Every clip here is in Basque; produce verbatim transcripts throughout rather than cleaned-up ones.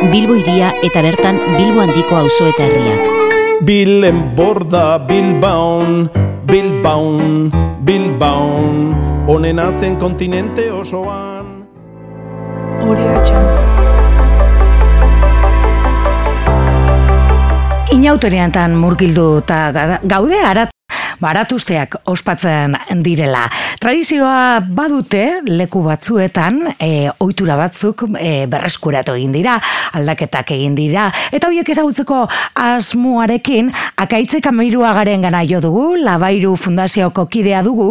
Bilbo hiria eta bertan Bilbo handiko auzo eta herriak. Bilen borda Bilbaon, Bilbaon, Bilbaon, onena zen kontinente osoan. Audio Jungle. Inauteriantan murgildu eta gaude arat baratuzteak ospatzen direla. Tradizioa badute leku batzuetan e, ohitura batzuk e, berreskuratu egin dira, aldaketak egin dira, eta horiek ezagutzeko asmoarekin Akaitzek Amairuagaren gana jo dugu, Labairu Fundazioko kidea dugu,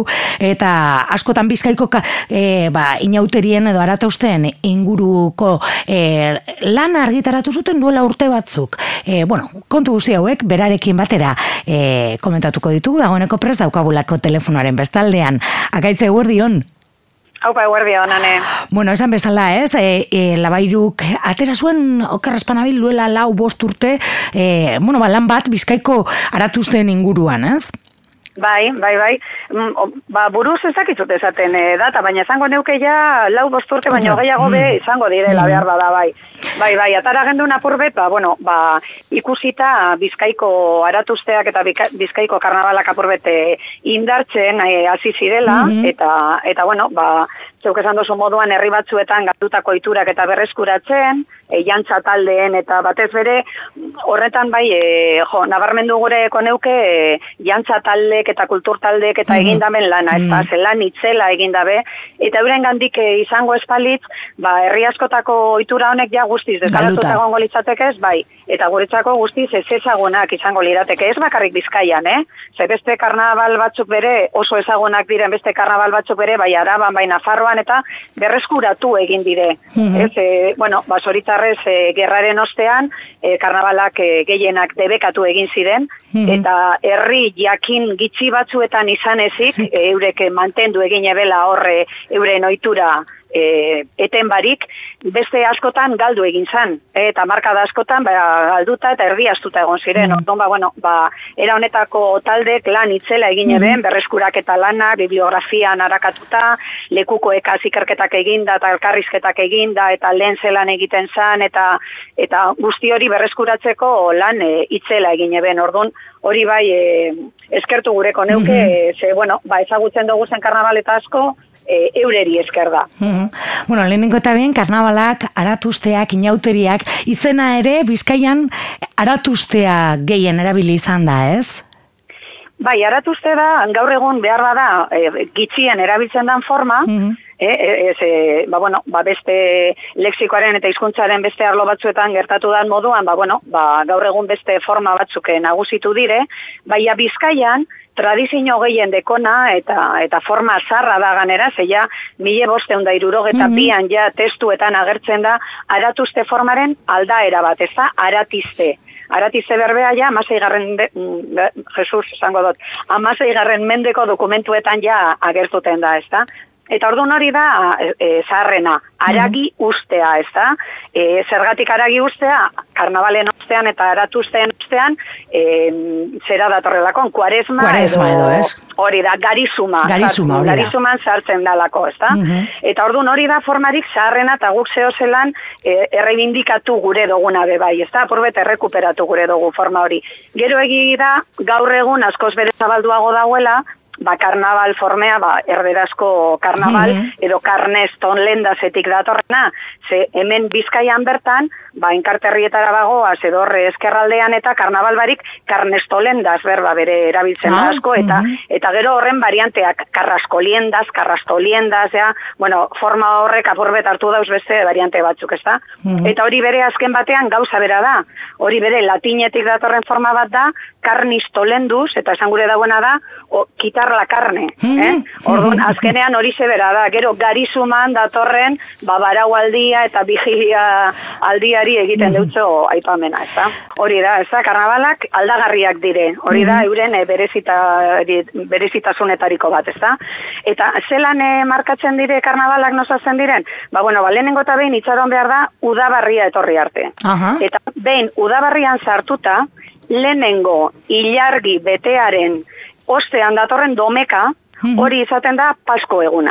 eta askotan Bizkaiko e, ba, inauterien edo aratuzten inguruko e, lan argitaratu zuten duela urte batzuk. E, bueno, kontu guzti hauek berarekin batera e, komentatuko ditugu, dagoeneko prest daukagulako telefonoaren bestaldean. Akaitze, eguerdion. Haupa, eguerdion, ane. Bueno, esan bezala ez, e, e, Labairuk atera zuen okerrezpanabil duela lau bost urte, e, bueno, ba, lan bat Bizkaiko aratuzten inguruan, ez? Bai, bai, bai. Ba, buruz ezakitzut esaten e, data, baina izango neuke ja lau bost urte, baina gehiago be izango direla behar bada, bai. Bai, bai, atara gendu apur bet, ba, bueno, ba, ikusita Bizkaiko aratuzteak eta Bizkaiko karnabalak apur bet indartzen hasi e, zirela, eta, eta, bueno, ba, zeuk esan dozu moduan herri batzuetan galdutako iturak eta berreskuratzen, e, jantza taldeen eta batez bere, horretan bai, e, jo, nabarmendu gure koneuke e, jantza taldeek eta kultur taldeek eta mm-hmm. egindamen lana, ez da, zelan itzela egindabe, eta euren gandik e, izango espalitz, ba, herri askotako itura honek ja guztiz, dekalatuta egongo litzatekez, bai, eta guretzako guztiz ez ezagunak izango lirateke, ez bakarrik Bizkaian, eh? Ze beste karnaval batzuk bere, oso ezagunak diren beste karnaval batzuk bere, bai Araban, bai Nafarroan, eta berreskuratu egin dire. Mm-hmm. Ez, e, bueno, ba, zoritzarrez, e, gerraren ostean, e, karnabalak e, gehienak debekatu egin ziren, mm-hmm. eta herri jakin gitxi batzuetan izan ezik, e, eurek mantendu egin ebela horre euren ohitura E, eten barik, beste askotan galdu egin zan, e, eta markada askotan ba, galduta eta erdi astuta egon ziren. Mm. Ordon, ba, bueno, ba, era honetako taldek lan itzela egin eben, mm. berreskurak eta lana, bibliografian arakatuta, lekukoek ikerketak eginda eta elkarrizketak eginda, eta lehen zelan egiten zan, eta eta guzti hori berreskuratzeko lan e, itzela egin eben. Ordon, hori bai e, eskertu gureko neuke, mm-hmm. ze, bueno, ba, ezagutzen dugu zen karnabaleta asko, E, eureri esker da. Mm-hmm. Bueno, lehenengo eta bien, karnabalak, aratuzteak, inauteriak, izena ere Bizkaian aratuztea gehien erabili izan da, ez? Bai, aratuzte da, gaur egun behar bada, e, gitxien erabiltzen dan forma, mm-hmm. E, ez, e, ba, bueno, ba, beste lexikoaren eta hizkuntzaren beste arlo batzuetan gertatu dan moduan, ba, bueno, ba, gaur egun beste forma batzuk nagusitu dire, baina Bizkaian tradizio gehien dekona eta eta forma zarra da ganera, zeia mila bosteun da irurogeta mm-hmm. bian ja testuetan agertzen da aratuzte formaren aldaera bat, ez da, aratizte. Aratizte berbea ja, amaseigarren, Jesus, esango dut, amaseigarren mendeko dokumentuetan ja agertuten da, ez da. Eta orduan hori da e, zaharrena, aragi ustea, ez da? E, zergatik aragi ustea, karnabalen ostean eta aratuzteen ostean, e, zera datorrelako, kuaresma, kuaresma edo, edo ez? Hori da, garizuma. Garizuma, hori da. Garizuman sartzen dalako, ez da? Mm-hmm. Eta orduan hori da formarik zaharrena eta guk zehozelan e, errebindikatu gure duguna be bai, ez da? Apurbet errekuperatu gure dugu forma hori. Gero egi da, gaur egun askoz bere zabalduago dagoela, ba, karnaval formea, ba, erderazko karnaval, mm-hmm. edo karneston lendazetik datorrena, ze hemen Bizkaian bertan, ba, enkarterrietara bagoaz, edo horre eskerraldean eta karnaval barik karnestolendaz berba bere erabiltzen ah, asko, eta mm-hmm. eta gero horren varianteak, karraskoliendaz, karrastoliendaz, ja, bueno, forma horrek apurbet hartu dauz beste variante batzuk, ez da? Mm-hmm. Eta hori bere azken batean gauza bera da, hori bere latinetik datorren forma bat da, karnistolenduz, eta esan gure dagoena da, o, kitar la carne, eh? Orduan, azkenean hori zebera da, gero garizuman datorren, ba, baraualdia eta vigilia aldiari egiten deutzo aipamena, ez da? Hori da, ez da, karnabalak aldagarriak dire, hori da, euren e, berezita, berezitasunetariko bat, ez da? Eta zelan e, markatzen dire karnabalak nosatzen diren? Ba, bueno, ba, lehenengo eta behin itxaron behar da, udabarria etorri arte. Aha. Eta behin udabarrian sartuta, lehenengo ilargi betearen ostean datorren domeka, hori izaten da Pasko eguna.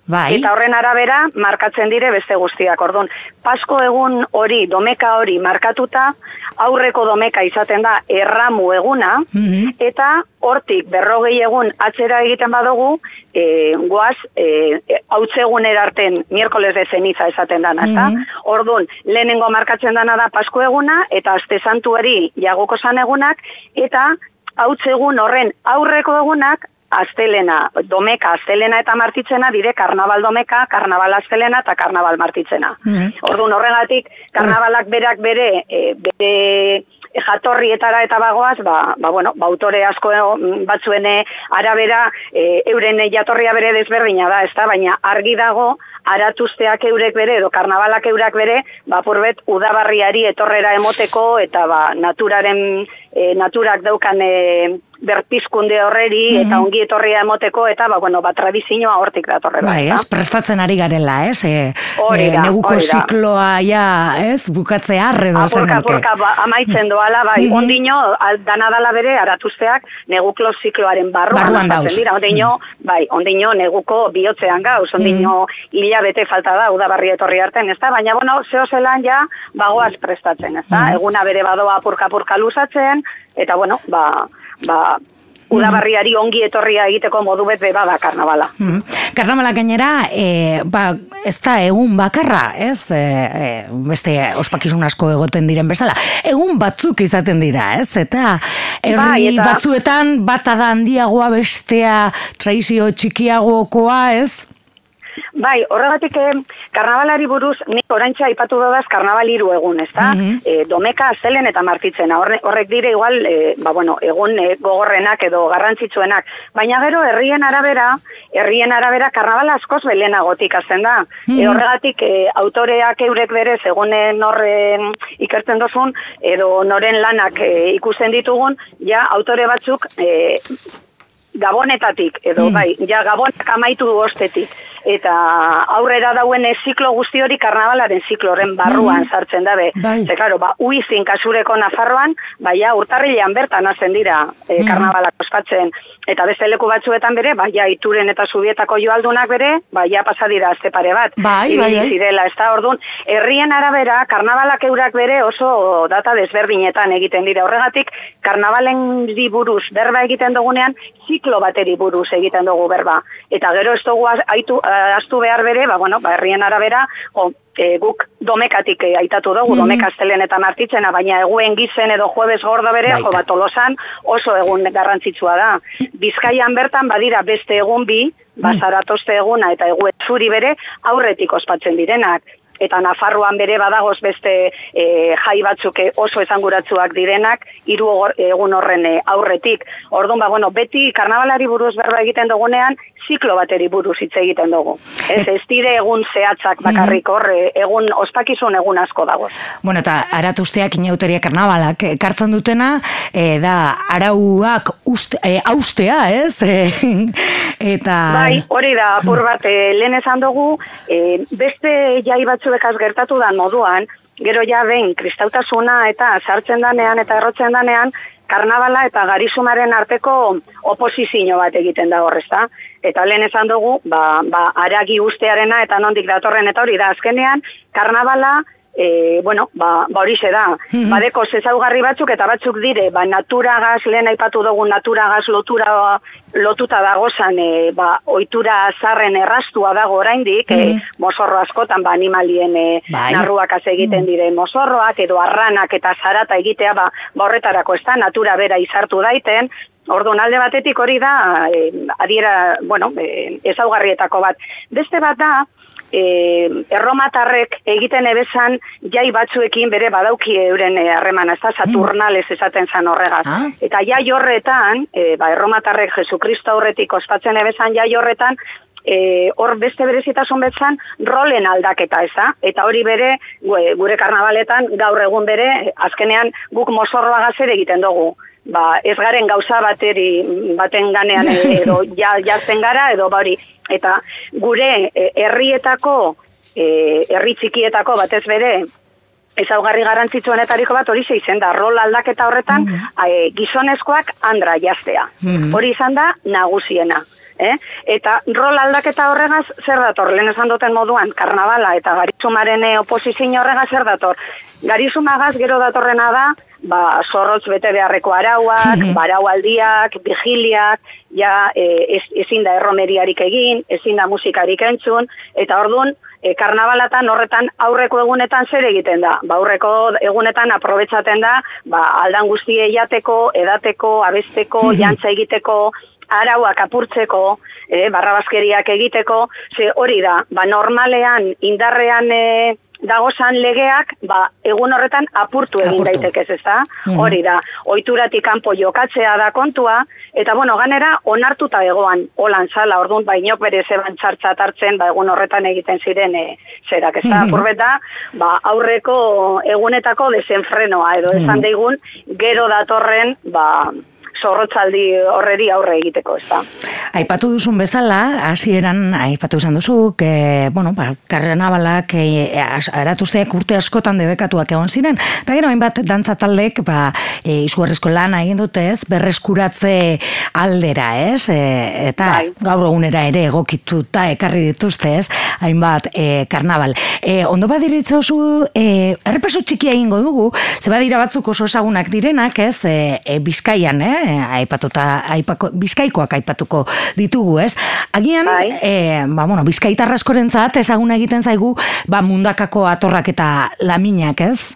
Bai. Eta horren arabera markatzen dire beste guztiak. Orduan, Pasko egun hori, domeka hori markatuta, aurreko domeka izaten da erramu eguna, mm-hmm. eta hortik berrogei egun atzera egiten badugu, e, goaz, e, hautzegun erarten miércoles de ceniza esaten dana, eta mm-hmm. orduan, lehenengo markatzen dana da Pasko eguna, eta aste santuari jagoko zan egunak, eta hautzegun horren aurreko egunak, astelena, domeka, astelena eta martitzena, dire karnaval domeka, karnaval astelena eta karnaval martitzena. Mm-hmm. Orduan horregatik, karnavalak berak bere, e, bere jatorrietara eta bagoaz, ba, ba, bueno, ba, autore asko batzuen arabera, e, euren jatorria bere desberdina da, ez da, baina argi dago, aratuzteak eurek bere, edo karnavalak eurak bere, ba, purbet, udabarriari etorrera emoteko, eta ba, naturaren, e, naturak daukan e, berpizkunde horreri, mm-hmm. eta ongi etorria emoteko, eta ba, bueno, ba, tradizioa hortik datorrela. Bai, ez, prestatzen ari garela, ez? E, e, neguko zikloa, ja, ez, bukatzea arredo zen. Apurka, apurka, ba, amaitzen doala, bai, mm-hmm. ondino, danadala bere, aratuzteak, neguko zikloaren barruan. Barruan dauz. Dira, ondino, mm-hmm. bai, ondino, neguko bihotzean gauz, ondino, mm-hmm. hila bete falta da, udabarri etorri arten, ez da? Baina, bueno, zeo zelan ja, bagoaz prestatzen, ez da? Mm-hmm. Eguna bere badoa apurka-apurka luzatzen, eta, bueno, ba, ba, udabarriari ongi etorria egiteko modu bet beba da karnavala. Mm. Karnavala gainera, e, ba, ez da egun bakarra, ez? E, e, beste ospakizun asko egoten diren bezala. Egun batzuk izaten dira, ez? Eta herri bai, eta... batzuetan bata da handiagoa bestea tradizio txikiagokoa, ez? Bai, horregatik eh, karnabalari buruz, nik oraintxe aipatu dodaz karnabal hiru egun, ezta? Mm-hmm. E, domeka, astelen eta martitzena. Horre, horrek dire igual, e, ba, bueno, egun e, gogorrenak edo garrantzitsuenak. Baina gero, herrien arabera, herrien arabera karnabala askoz belenagotik azten da. Mm-hmm. E, horregatik, e, autoreak eurek berez, egunen horren ikertzen dozun, edo noren lanak e, ikusten ditugun, ja, autore batzuk... E, Gabonetatik, edo mm. bai, ja Gabonak amaitu du ostetik. Eta aurrera dauen ziklo guzti hori karnabalaren zikloren barruan mm. sartzen dabe. Bai. Ze, claro, ba, uizin kasureko Nafarroan, baia urtarrilean bertan hazen dira e, karnabalak ospatzen. Eta beste leku batzuetan bere, baia Ituren eta Zubietako joaldunak bere, baia pasa dira azte pare bat. Bai, bai, bai. Zirela, ez da, orduan, herrien arabera, karnabalak eurak bere oso data desberdinetan egiten dira. Horregatik, karnabalen buruz berba egiten dugunean, ziklo bateri buruz egiten dugu berba. Eta gero ez dugu aitu, astu behar bere, ba, bueno, ba, herrien arabera, o, e, guk domekatik e, aitatu dugu, mm. domeka astelen eta martitzena, baina eguen gizen edo jueves gordo bere, jo, ba, Tolosan oso egun garrantzitsua da. Bizkaian bertan badira beste egun bi, Bazaratoste eguna eta eguen zuri bere, aurretik ospatzen direnak. Eta Nafarroan bere badagoz beste e, jai batzuk oso esanguratsuak direnak, hiru egun horren e, aurretik. Orduan, ba, bueno, beti karnabalari buruz berba egiten dugunean, ziklo bateri buruz hitz egiten dugu. Ez, ez dire egun zehatzak bakarrik hor, egun ospakizun egun asko dagoz. Bueno, eta aratusteak inauteria karnabalak ekartzen dutena, e, da arauak uste, e, austea, ez? E, eta... Bai, hori da, apur bat, e, lehen esan dugu, e, beste jai batzu bekaz gertatu dan moduan, gero ja behin kristautasuna eta sartzen danean eta errotzen danean, karnavala eta garizumaren arteko oposizio bat egiten da horrezta. Eta lehen esan dugu, ba, ba, aragi ustearena eta nondik datorren eta hori da azkenean, karnavala, E, bueno, ba, ba horixe da. Mm-hmm. Badeko zezaugarri batzuk eta batzuk dire, ba, naturagaz, lehen aipatu dugu naturagaz lotura, lotuta dagozan, e, ba, ohitura zarren errastua dago oraindik, mm-hmm. e, mozorro askotan, ba, animalien e, narruakaz egiten mm-hmm. dire mozorroak, edo arranak eta zarata egitea, ba, ba horretarako ez da, natura bera izartu daiten. Orduan, alde batetik hori da, e, adiera, bueno, e, ezaugarrietako bat. Beste bat da, E, erromatarrek egiten ebezan jai batzuekin bere badauki euren harremana, ez da Saturnales esaten zan horregaz. Ah. Eta jai horretan, e, ba, erromatarrek Jesukristo aurretik ospatzen ebezan jai horretan, e, hor beste berezitasun betzan rolen aldaketa, ez da? Eta hori bere, gure karnabaletan, gaur egun bere, azkenean guk mozorroa gazer egiten dugu. Ba, ez garen gauza bateri baten ganean edo jartzen gara, edo ba hori. Eta gure herrietako, herri txikietako batez bere, ezaugarri garrantzitsuenetariko bat hori izen da, rol aldaketa horretan, mm-hmm. gizonezkoak andra jaztea. Mm-hmm. Hori izan da nagusiena. Eh? Eta rol aldaketa horregaz zer dator, lehen esan duten moduan, karnabala eta garizumaren oposizio horregaz zer dator. Garizumagaz gero datorrena da, ba, zorrotz bete beharreko arauak, baraualdiak, vigiliak, ja e, ezin da erromeriarik egin, ezin da musikarik entzun, eta orduan, e, karnabalatan horretan aurreko egunetan zer egiten da. Ba, aurreko egunetan aprobetsaten da, ba, aldan guztie jateko, edateko, abesteko, jantza egiteko, arauak apurtzeko, eh, barrabazkeriak egiteko, ze hori da, ba, normalean indarrean e, dagozan legeak, ba, egun horretan apurtu egin Apurtu. daitekez, ez da? Hori da, ohituratik kanpo jokatzea da kontua, eta bueno, ganera onartuta egoan holan zala, orduan, ba, inok bere zeban txartzat hartzen, ba, egun horretan egiten ziren e, zerak, ez da? Apurbeta, ba, aurreko egunetako desenfrenoa, edo esan deigun, gero datorren, ba, zorrotzaldi horreri aurre egiteko, ez da. Aipatu duzun bezala, hasieran aipatu izan duzu, que, bueno, ba, karnabalak e, aratuzteak urte askotan debekatuak egon ziren, eta gero hainbat dantza taldek, ba, e, izugarrizko lana egin dutez, berreskuratze aldera, ez? E, eta bai. Gaur egunera ere egokituta ekarri dituzte, ez? Hainbat e, karnabal. E, ondo badiritzozu, e, errepaso txikia egingo dugu, ze badira batzuk oso ezagunak direnak, ez? E, e, Bizkaian, eh? aipatuta, aipako, bizkaikoak aipatuko ditugu, ez? Agian, bai. e, ba, bueno, bizkaitar askorentzat ezaguna egiten zaigu, ba, mundakako atorrak eta laminak, ez?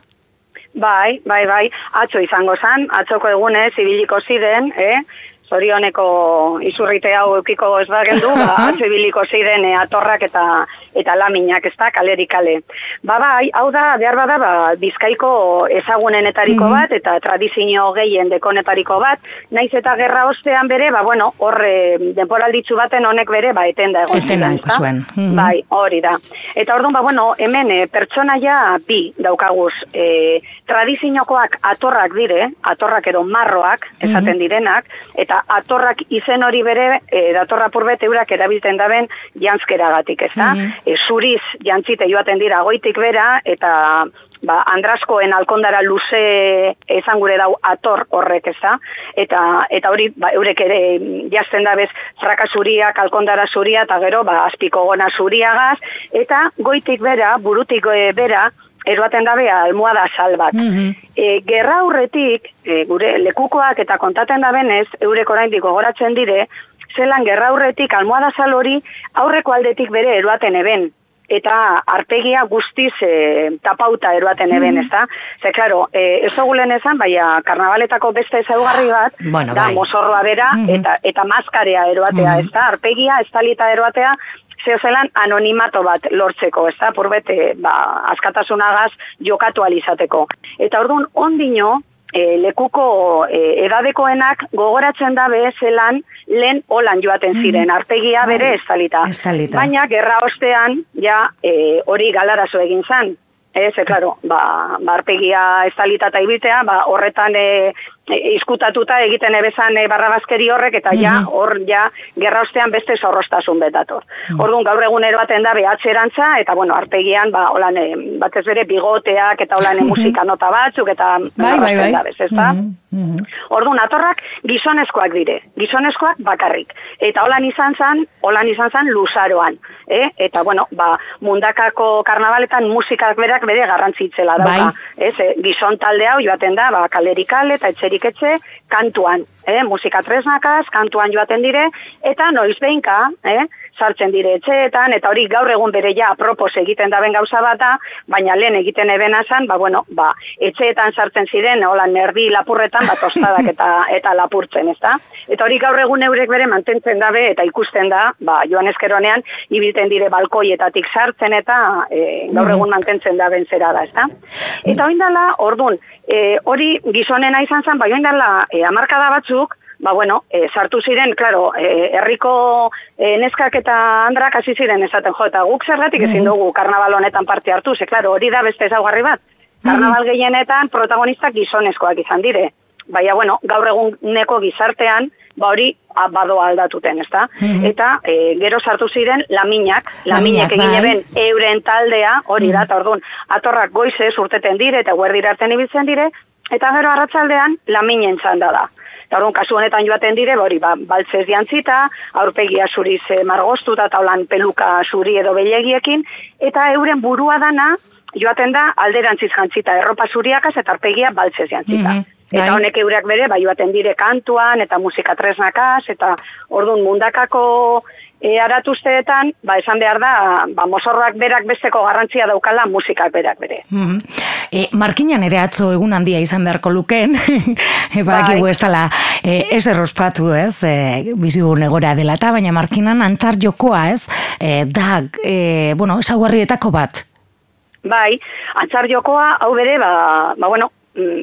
Bai, bai, bai, atzo izango zan, atzoko egunez, ibiliko ziren, eh? Zorioneko izurrite hau eukiko ez bagendu, ba, atzo ibiliko ziren e, atorrak eta eta laminak, ez da, kaleri kale. Ba, bai, hau da, behar bada, ba, Bizkaiko ezagunenetariko bat, eta tradizio gehien dekonetariko bat, naiz eta gerra ostean bere, ba, bueno, horre denporalditzu baten honek bere, ba, etenda egon Etena zuen. Bai, hori da. Eta orduan, ba, bueno, hemen e, pertsonaia bi daukaguz, e, tradiziokoak atorrak dire, atorrak edo marroak, esaten direnak, eta atorrak izen hori bere, e, datorra purbet eurak erabiltzen daben jantzkeragatik, ez da? E, zuriz jantzite joaten dira goitik bera, eta ba, Andraskoen alkondara luze esan gure dau ator horrek, ez da? Eta, eta hori, ba, eurek ere jazten da bez fraka zuriak, alkondara zuria, eta gero, ba, azpiko gona zuriagaz, eta goitik bera, burutik bera, eroaten dabe almohada sal bat. E, gerra aurretik, e, gure lekukoak eta kontaten dabenez, eurek oraindik gogoratzen dire, zelan gerra aurretik almohada sal hori aurreko aldetik bere eroaten eben. Eta arpegia guztiz e, tapauta eroaten eben, ez da? Ze, klaro, e, ez dugulen esan, baina karnabaletako beste ezaugarri bat, bueno, da, bai. mozorroa bera, eta, eta maskarea eroatea, ez da? Arpegia, estalita eroatea, zeo zelan anonimato bat lortzeko, ez da? Purbete, ba, askatasunagaz jokatu alizateko. Eta orduan, ondino, e, lekuko e, edadekoenak gogoratzen dabe zelan lehen holan joaten ziren, arpegia bere estalita. Estalita. Baina, gerra ostean, ja, e, hori galarazo egin zan. Ez, e, klaro, ba, ba, arpegia estalita eta ibiltea, ba, horretan e, e, izkutatuta egiten ebezan e, barrabazkeri horrek, eta ja, hor, ja, gerra ostean beste zorrostasun betator. Orduan, gaur egun eroaten da behatzerantza, eta, bueno, arpegian, ba, holan, e, batez bere, bigoteak, eta holan, e, musika nota batzuk, eta, bai, bai, bai. Dabez, ez da? Orduan, atorrak gizonezkoak dire, gizonezkoak bakarrik. Eta holan izan zan, holan izan zan luzaroan. Eh? Eta, bueno, ba, mundakako karnabaletan musikak berak bere garrantzitzela dauka. Bai. Ez, eh, gizon talde hau joaten da, ba, kalerik kale eta etxerik etxe, kantuan. Eh? Musika tresnakaz, kantuan joaten dire, eta noiz behinka, eh? sartzen dire etxeetan, eta hori gaur egun bere ja apropos egiten daben gauza bata, baina lehen egiten ebena zan, ba, bueno, ba, etxeetan sartzen ziren, hola, nerdi lapurretan, ba, tostadak eta, eta lapurtzen, ez da? Eta hori gaur egun eurek bere mantentzen dabe, eta ikusten da, ba, joan ezkeronean, ibilten dire balkoietatik sartzen, eta e, gaur egun mantentzen daben zera da, ez da? Eta oindala, ordun, e, hori gizonena izan zan, ba, oindala, e, amarkada batzuk, ba, bueno, e, sartu ziren, klaro, e, herriko e, neskak eta andrak hasi ziren esaten, jo, eta guk zergatik ezin dugu karnabal honetan parte hartu, ze, klaro, hori da beste ezaugarri bat. Karnabal gehienetan protagonistak gizonezkoak izan dire. Baina, bueno, gaur eguneko gizartean, ba hori badoa aldatuten, ezta? Eta e, gero sartu ziren laminak, laminak egin eben euren taldea, hori da, eta orduan, atorrak goizez urteten dire, eta guerdira arten ibiltzen dire, eta gero arratsaldean laminen txanda da. Eta orduan, kasu honetan joaten dire, hori, ba, baltzez jantzita, aurpegia zuriz e, margoztuta, eta holan peluka zuri edo belegiekin, eta euren burua dana, joaten da alderantziz jantzita, erropa zuriakaz eta aurpegia baltzez jantzita. Mm-hmm. Eta honek eurak bere, bai joaten dire kantuan, eta musika tresnakaz, eta orduan mundakako e, aratuzteetan, ba esan behar da, ba mozorroak berak besteko garrantzia daukala musikak berak bere. Mm-hmm. e, Markinan ere atzo egun handia izan beharko luken, e, badakigu ez dela e, ez errospatu ez, e, bizigun egora dela eta, baina Markinan antzar jokoa ez, e, da, e, bueno, esaugarrietako bat. Bai, antzar jokoa, hau bere, ba, ba bueno,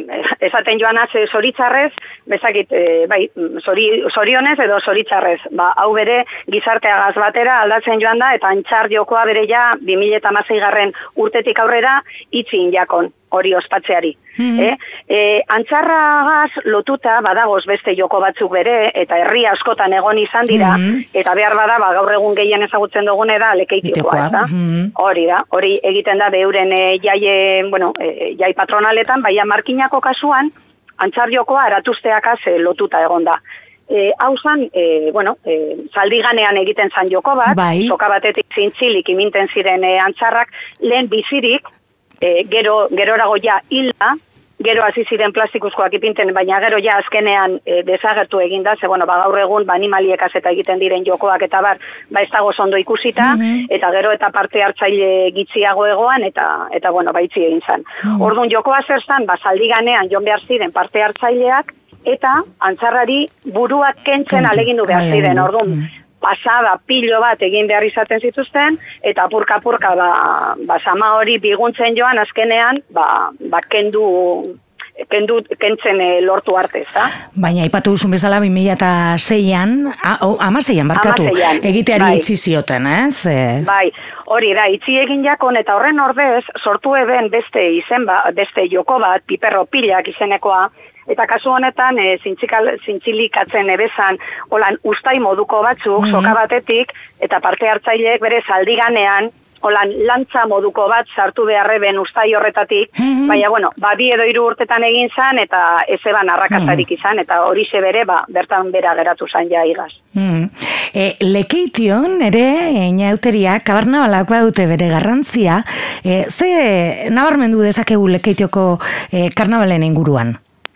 esaten joanaz zoritzarrez, bezakit, e, bai, zori, zorionez edo zoritzarrez, ba, hau bere gizarteagaz batera aldatzen joan da, eta antxar jokoa bere ja bi mila hamasei garren urtetik aurrera itzin jakon, hori ospatzeari. Mm-hmm. eh? e, antxarragaz lotuta badagoz beste joko batzuk bere, eta herri askotan egon izan dira, mm-hmm. eta behar bada, ba, gaur egun gehien ezagutzen dugune da lekeitiokoa, ez da? Mm-hmm. Hori da, hori egiten da beuren e, jaie, bueno, e, jai patronaletan, baina Markinako kasuan, antzar jokoa eratuzteakaz e, lotuta egon da. E, hau zan, e, bueno, e, zaldiganean egiten zan joko bat, bai. Soka batetik zintzilik iminten ziren e, antzarrak, lehen bizirik, e, gero, gerorago ja hilda, gero hasi ziren plastikuzkoak ipinten, baina gero ja azkenean e, desagertu eginda, ze bueno, ba, gaur egun ba, animaliekaz eta egiten diren jokoak eta bar, ba ez dago ondo ikusita, mm-hmm. eta gero eta parte hartzaile gitziago egoan, eta, eta bueno, ba itzi egin zan. Mm-hmm. Orduan jokoa zer zan, ba, zaldiganean jon behar ziren parte hartzaileak, eta antzarrari buruak kentzen alegindu behar ziren, orduan, pasada pilo bat egin behar izaten zituzten, eta apurka-apurka ba, ba, sama hori biguntzen joan azkenean, ba, ba kendu, kendu, kentzen e, lortu arte, ez da? Baina, ipatu duzun bezala, bi mila seian, amaseian, barkatu, egiteari bai. Itzi zioten, ez? E... Bai, hori da, itzi egin jakon, eta horren ordez, sortu eben beste izen, ba, beste joko bat, piperro pilak izenekoa, eta kasu honetan, e, zintzilikatzen ebezan, holan ustai moduko batzuk, mm-hmm. soka batetik, eta parte hartzaileek bere zaldiganean, holan lantza moduko bat sartu beharreben ustai horretatik, mm-hmm. baina, bueno, ba, bi edo hiru urtetan egin zan, eta ez eban arrakazarik izan, eta hori bere, ba, bertan bera geratu zan ja igaz. Mm. E, lekeition, ere, inauteria, kabarnabalak badute bere garrantzia, e, ze nabarmendu dezakegu lekeitioko e, karnabalen inguruan?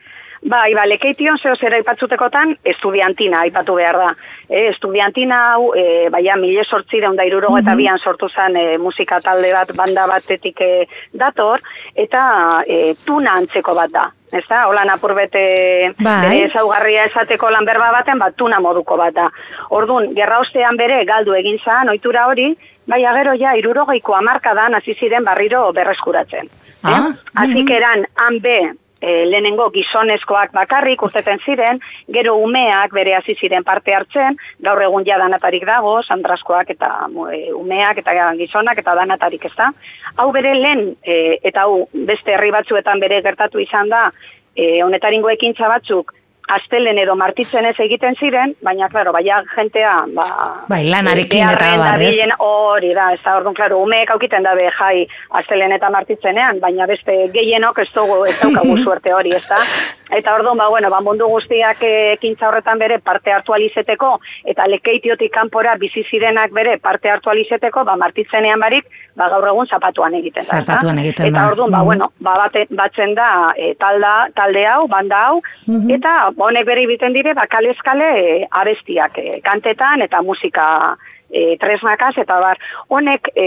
Bai, ba, lekeition zeo zera ipatzutekotan, estudiantina aipatu behar da. E, estudiantina hau, e, baina mile sortzi da irurogeta eta bian sortu zen e, musika talde bat, banda batetik e, dator, eta e, tuna antzeko bat da. Ez da, holan apurbete bai. Bere ezaugarria esateko lan berba baten, bat tuna moduko bat da. Orduan, gerra ostean bere galdu egin zan, ohitura hori, baina gero ja, irurogeiko hamarkadan hasi ziren barriro berreskuratzen. Ah, eh? Azik eran, han be, E, lehenengo gizonezkoak bakarrik urteten ziren, gero umeak bere hasi ziren parte hartzen, gaur egun ja danatarik dago, sandraskoak eta e, umeak eta gizonak eta danatarik ez da. Hau bere lehen, e, eta hau beste herri batzuetan bere gertatu izan da, e, honetaringo ekintza batzuk, astelen edo martitzen ez egiten ziren, baina, klaro, baina jentea, ba... Bai, lanarekin eta barrez. Hori da, ez da, orduan, klaro, umeek aukiten dabe jai astelen eta martitzenean, baina beste gehienok ez dugu, ez daukagu suerte hori, ez da? Eta orduan, ba, bueno, ba, mundu guztiak ekintza horretan bere parte hartu alizeteko, eta lekeitiotik kanpora bizi zirenak bere parte hartu alizeteko, ba, martitzenean barik, ba, gaur egun zapatuan egiten da. Zapatuan egiten da. Eta orduan, ba, bueno, ba, bate, batzen da e, talda, talde hau, banda hau, mm-hmm. eta honek bere ibiten dire, ba, kale-eskale e, abestiak, e, kantetan eta musika e, tresnakaz, eta bar, honek e,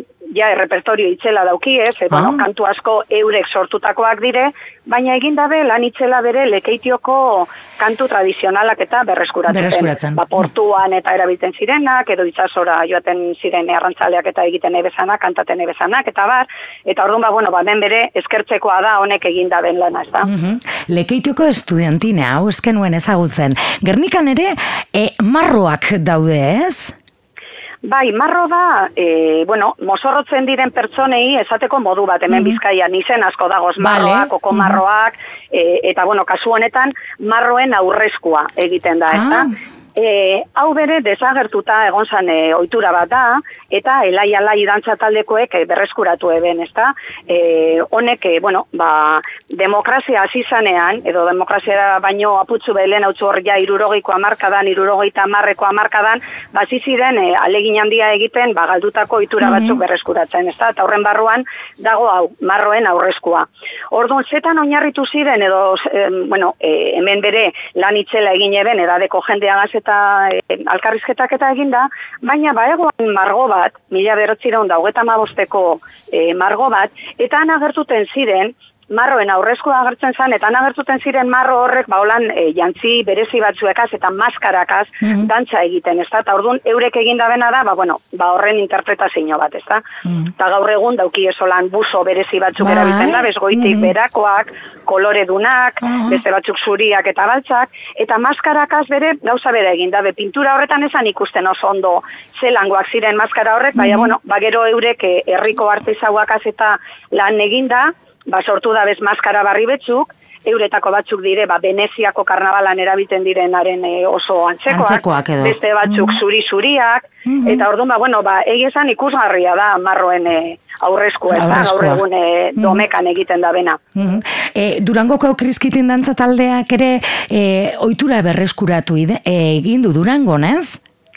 ja errepertorio itzela dauki ez, e, bueno, kantu asko eurek sortutakoak dire, baina egin dabe lan itzela bere lekeitioko kantu tradizionalak eta berreskuratzen. Berreskuratzen. Ba, portuan eta erabiltzen zirenak, edo itsasora joaten ziren arrantzaleak eta egiten ebezanak, kantaten ebezanak, eta bar, eta orduan, ba, bueno, ba, ben bere eskertzekoa da honek egin daben lana, ez da. Mm-hmm. Lekeitioko estudiantina, hau eskenuen ezagutzen. Gernikan ere, e, marroak daude, ez? Bai, marro da, e, bueno, mozorrotzen diren pertsonei esateko modu bat, hemen mm-hmm. Bizkaian izen asko dagoz, marroak, vale. Koko marroak, mm-hmm. e, eta, bueno, kasu honetan, marroen aurrezkoa egiten da, ez da? Ah. E, hau bere desagertuta egon zan e, ohitura bat da, eta elai alai dantza taldekoek e, berreskuratu eben, ezta? E, honek, e, bueno, ba, demokrazia hasi zanean, edo demokrazia baino aputzu behelen hau hor ja irurogeiko hamarkadan, irurogeita hamarreko hamarkadan, bazi ziren e, alegin handia egiten, ba, galdutako ohitura batzuk berreskuratzen, ezta? Eta horren barruan dago hau, marroen aurreskua. Orduan, zetan oinarritu ziren, edo, e, bueno, e, hemen bere lan itzela egin eben, edadeko jendeagaz eta e, alkarrizketak eta eginda, baina baegoan margo bat, mila berotzireun da hogeta hamabosteko e, margo bat, eta han agertuten ziren, marroen aurrezkoa agertzen zen, eta han agertuten ziren marro horrek, ba holan e, jantzi berezi batzuekaz eta maskarakaz mm-hmm. dantza egiten, ezta? Eta orduan eurek egin dabena da, ba bueno, ba horren interpretazio bat, ezta? Mm-hmm. Eta gaur egun dauki esolan buzo berezi batzuk ba, erabiltzen da, bezgoitik mm-hmm. berakoak, koloredunak, uh-huh. beste batzuk zuriak eta baltzak, eta maskarakaz bere gauza bera egin da, be pintura horretan esan ikusten oso ondo zelangoak ziren maskara horrek, mm-hmm. baina bueno, ba gero eurek herriko artesauakaz eta lan eginda, ba sortu da bez maskara barri betzuk, euretako batzuk dire, ba Veneziako karnabalan erabiltzen direnaren e, oso antzekoak, antzekoak edo. Beste batzuk mm-hmm. zuri-zuriak, mm-hmm. eta orduan, ba bueno, ba egia esan ikusgarria da marroen e, aurrezkoa, eta gaur egun e, domekan egiten da bena. Mm-hmm. E, Durangoko Kriskitin dantza taldeak ere e, ohitura berreskuratu ide, e, egin du Durangon, ez?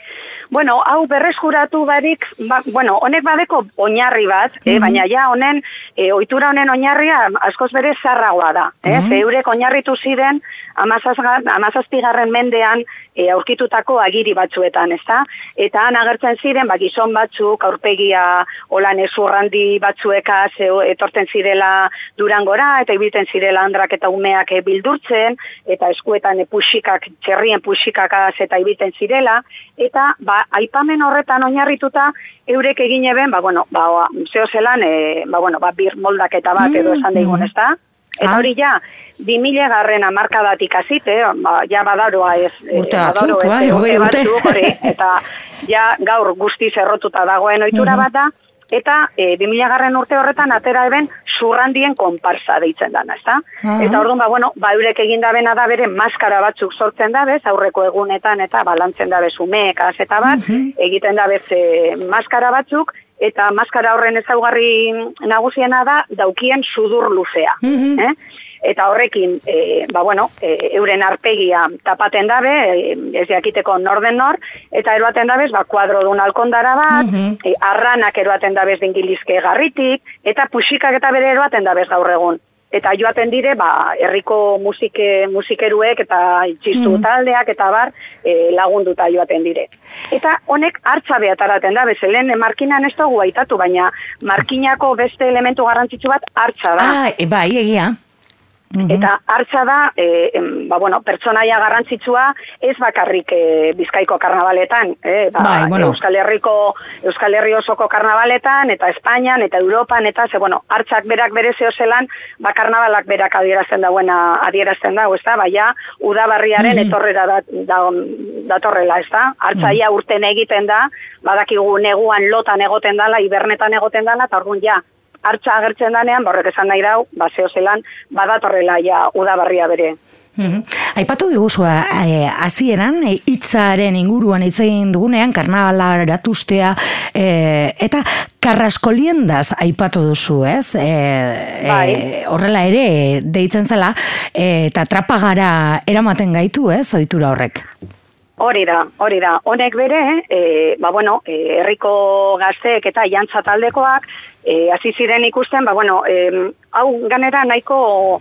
Bueno, hau berreskuratu barik, ba, bueno, honek badeko oinarri bat, mm-hmm. eh, baina ja honen, e, ohitura honen oinarria askoz bere zarragoa da. Eh? Mm-hmm. Eurek oinarritu ziren hamazazpigarren mendean e, aurkitutako agiri batzuetan, ezta? Eta han agertzen ziren, ba, gizon batzuk, aurpegia holan ezurrandi batzuekaz e, etorten zirela Durangora, eta ibilten zirela andrak eta umeak e, bildurtzen, eta eskuetan e, puxikak, txerrien puxikakaz eta ibilten zirela, eta ba, aipamen horretan oinarrituta eurek egin eben, ba, bueno, ba, zeo zelan, e, ba, bueno, ba, bir moldaketa bat edo esan daigun, ez da? Eta hori ja, bi mila garren hamarkadatik azite, ba, ja badaroa ez, urte badaro batzuk, ez, bai, urte batzuk, hori, eta ja gaur guztiz errotuta dagoen ohitura bat da, eta e, bi mila garren urte horretan atera eben zurrandien konparsa deitzen dana, ezta? Uh-huh. Eta orduan, ba, bueno, ba, eurek egin dabena da bere maskara batzuk sortzen dabez, aurreko egunetan eta balantzen dabez umeekaz eta bat, uh-huh. egiten dabez e, maskara batzuk, eta maskara horren ezaugarri nagusiena da daukien sudur luzea. Uh-huh. Eh? Eta horrekin, e, ba bueno, e, euren arpegia tapaten dabe, e, ez jakiteko norden nor, eta eroaten dabez, ba, kuadro dun alkondara bat, mm-hmm. e, arranak eroaten dabez dingilizke garritik, eta puxikak eta bere eroaten dabez gaur egun. Eta joaten dire, ba, herriko musike, musikeruek eta txistu mm-hmm. taldeak eta bar e, lagunduta joaten dire. Eta honek hartza behataraten da, bezelen markinan ez dugu aitatu, baina markinako beste elementu garrantzitsu bat hartza da. Ah, e, bai, egia. Mm-hmm. Eta hartza da, e, em, ba, bueno, pertsonaia garrantzitsua ez bakarrik e, Bizkaiko karnabaletan, e, ba, bai, bueno. Euskal Herriko, Euskal Herri osoko karnabaletan, eta Espainian, eta Europan, eta ze, bueno, hartzak berak bere zeozelan, ba, karnabalak berak adierazten dauena, adierazten dago, ez da, baina, udabarriaren mm-hmm. etorrera da, da, datorrela, ez da, hartzaia mm-hmm. urten egiten da, badakigu neguan lotan egoten dala, hibernetan egoten dala, eta orduan ja, hartza agertzen danean, borrek esan nahi dau, baseo zelan, badatorrela ja udabarria bere. Mm-hmm. Aipatu diguzua, hasieran e, hitzaren inguruan hitz egin dugunean, karnabala eratustea, e, eta karraskoliendaz aipatu duzu, ez? E, bai. e, horrela ere, deitzen zela, e, eta trapagara eramaten gaitu, ez, ohitura horrek? Hori da, hori da. Honek bere, e, ba bueno, e, herriko gazteek eta jantza taldekoak, e, hasi ziren ikusten, ba bueno, e, hau ganera nahiko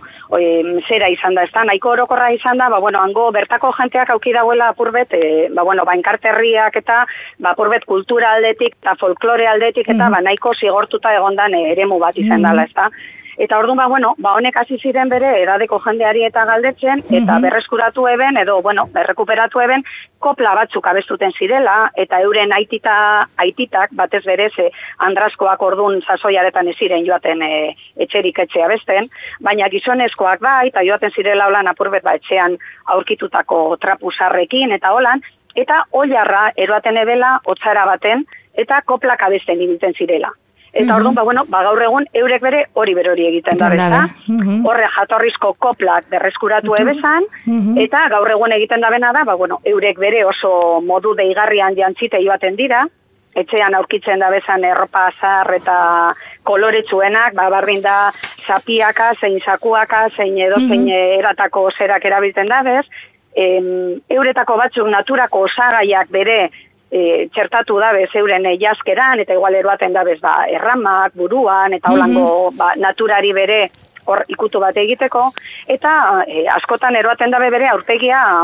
e, zera izan da, ezta? Nahiko orokorra izan da, ba bueno, hango bertako jenteak auki dauela apurbet, e, ba bueno, ba enkarterriak eta ba apurbet kultura aldetik eta folklore aldetik eta mm-hmm. ba nahiko zigortuta egondan e, eremu bat izan mm-hmm. dela, ezta? Eta orduan, ba, bueno, ba, honek hasi ziren bere edadeko jendeari eta galdetzen, eta mm-hmm. berreskuratu eben, edo, bueno, berrekuperatu eben, kopla batzuk abestuten zirela, eta euren aitita, aititak, batez berez, e, Andraskoak orduan sasoiaretan ez ziren joaten e, etxerik etxea besten, baina gizonezkoak bai, eta joaten zirela holan apurbet ba, etxean aurkitutako trapusarrekin, eta holan, eta oilarra eroaten ebela, otzara baten, eta koplak abesten ibiltzen zirela. Eta Mhm. orduan, ba, bueno, ba, gaur egun eurek bere hori berori egiten da, Egiten bezta. dabe. Mhm. Horre jatorrizko koplak berreskuratu ebezan, Mhm. eta gaur egun egiten dabena da, ba, bueno, eurek bere oso modu deigarrian jantzitei baten dira, etxean aurkitzen da bezan erropa azar eta koloretsuenak, ba, bardin da zapiaka, zein zakuaka, zein edo zein Mhm. eratako zerak erabiltzen da, bez, em, euretako batzuk naturako osagaiak bere e, txertatu da bez euren e, jaskeran, eta igual eroaten da bez ba, erramak, buruan, eta holango ba, naturari bere hor ikutu bat egiteko, eta e, askotan eroaten dabe bere aurpegia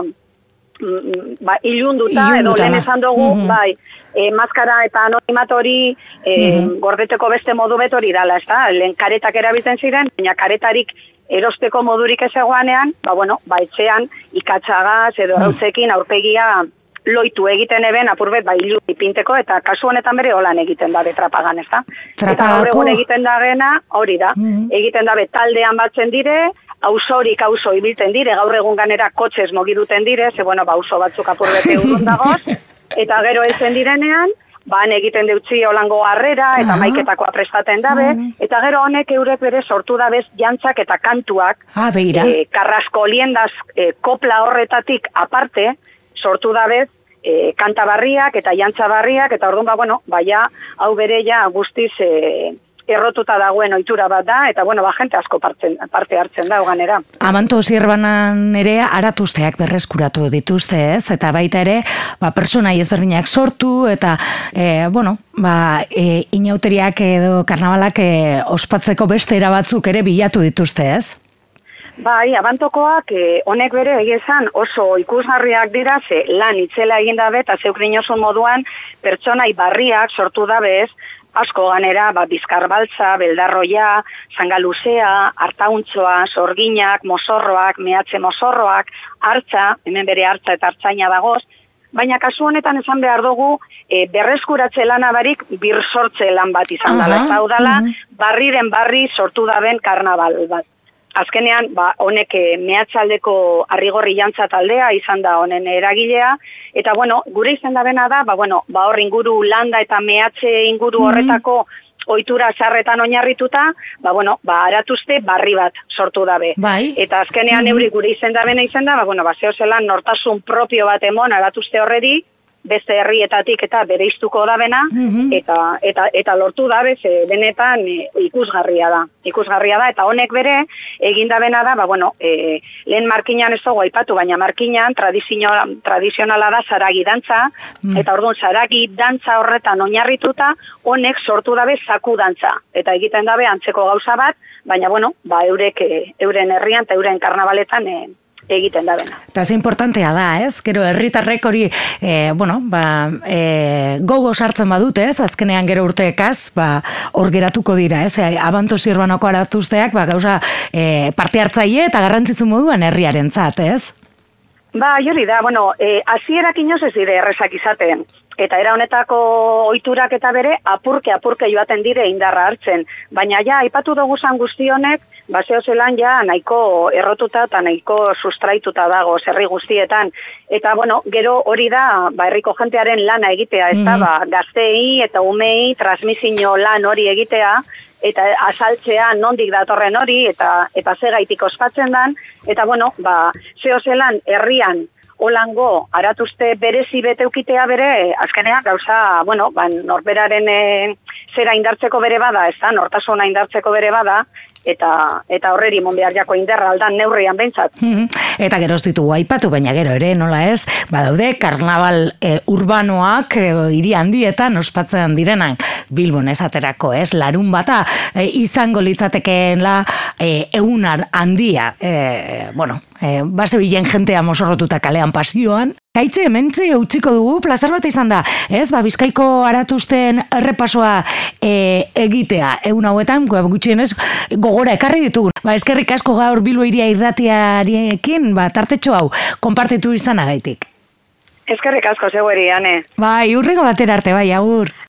mm, ba, ilunduta, edo Ilunduta lehen da. esan dugu, Mhm. bai, e, maskara eta anonimatori e, Mhm. gordeteko beste modu betori dala, ez da? Lehen karetak erabiltzen ziren, baina karetarik erosteko modurik ez egoanean, ba, bueno, ba, etxean ikatzagaz edo rautzekin aurpegia loitu egiten eben apurbet ba ilu ipinteko, eta kasu honetan bere holan egiten da betrapagan, ez da? Eta gaur Trapagako- egun egiten da gena, hori da, Mhm. egiten da taldean batzen dire, auzorik auzo ibiltzen dire, gaur egun ganera kotxez mogiduten dire, ze bueno, ba auzo batzuk apurbete urrun dagoz, eta gero heltzen direnean, ban egiten deutzi holango harrera, eta Aha. maiketakoa prestaten dabe, Mhm. eta gero honek eurek bere sortu dabez jantzak eta kantuak, Ah, beira. e, karrasko liendaz e, kopla horretatik aparte, sortu dabez, e, kanta barriak eta jantza barriak, eta orduan, ba, bueno, baia, hau bere ja guztiz e, errotuta dagoen ohitura bat da, eta bueno, ba, jente asko partzen, parte hartzen da, ganera. Amanto zierbanan ere aratuzteak berreskuratu dituzte, ez? Eta baita ere, ba, personai ezberdinak sortu, eta, e, bueno, ba, e, inauteriak edo karnabalak e, ospatzeko beste era batzuk ere bilatu dituzte, ez? Bai, abantokoak eh, honek bere egizan oso ikusgarriak dira, ze lan itzela egin dabe, eta zeuk dinosun moduan pertsonai barriak sortu dabez, asko ganera, ba, bizkarbaltza, beldarroia, zangaluzea, hartauntzoa, sorginak, mosorroak, mehatze mosorroak, hartza, hemen bere hartza eta hartzaina dagoz, baina kasu honetan esan behar dugu, e, berreskuratze lana barik bir sortze lan bat izan dela, Aha, ez hau dela, mhm. barriren barri sortu daben karnabal bat. Azkenean, ba, honek e, mehatzaldeko arrigorri jantza taldea izan da honen eragilea, eta bueno, gure izan da bena da, ba, bueno, ba, hor inguru landa eta mehatze inguru horretako ohitura zarretan oinarrituta, ba, bueno, ba, aratuzte barri bat sortu dabe. Bai. Eta azkenean euri gure izan da bena izan da, ba, bueno, ba, zehozelan nortasun propio bat emon aratuzte horreri, beste herrietatik eta bereiztuko da bena, Mhm. eta, eta, eta lortu da, bez, e, benetan e, ikusgarria da. Ikusgarria da, eta honek bere, egin da bena da, ba, bueno, e, lehen markinan ez dugu aipatu, baina markinan tradizio, tradizionala da zaragi dantza, Mm. eta orduan zaragi dantza horretan oinarrituta, honek sortu dabe zaku dantza. Eta egiten dabe antzeko gauza bat, baina, bueno, ba, eurek, e, euren herrian eta euren karnabaletan e, egiten da bena. Eta ze importantea da, ez? Gero herritarrek hori, e, bueno, ba, e, gogo sartzen badute, ez? Azkenean gero urteekaz, ba, hor geratuko dira, ez? E, Abanto zirbanako aratuzteak, ba, gauza e, parte hartzaile eta garrantzitsu moduan herriarentzat, ez? Ba, hori da, bueno, e, hasierak inoz ez dire errezak izaten. Eta era honetako ohiturak eta bere apurke apurke joaten dire indarra hartzen. Baina ja, aipatu dugu zan guzti honek, baseo zelan ja nahiko errotuta eta nahiko sustraituta dago herri guztietan. Eta, bueno, gero hori da, ba, herriko jentearen lana egitea, ez da, Mhm. ba, gaztei eta umei transmisio lan hori egitea, eta azaltzea nondik datorren hori, eta eta zegaitik ospatzen dan, eta, bueno, ba, zeo zelan herrian holango aratuzte berezi beteukitea bere, azkenean gauza, bueno, ba, norberaren e, zera indartzeko bere bada, ez da, nortasuna indartzeko bere bada, eta eta horreri mon behar jako inderra aldan neurrian behintzat. Mhm. Eta gero ez ditugu aipatu, baina gero ere, nola ez, badaude karnaval e, urbanoak edo hiri handietan ospatzen direnak Bilbon esaterako, ez, larun bata e, izango litzatekeela e, egunar handia, e, bueno, e, base bilen jentea mosorrotuta kalean pasioan. Gaitze, hementze utziko dugu, plazar bat izan da, ez, ba, Bizkaiko aratuzten errepasoa e, egitea, egun hauetan, gutxienez, gogora ekarri ditugu. Ba, eskerrik asko gaur Bilbo Hiria irratiarekin, ba, tartetxo hau, konpartitu izanagaitik. Eskerrik asko zeueri, ane. Bai, urrengo batera arte, bai, agur.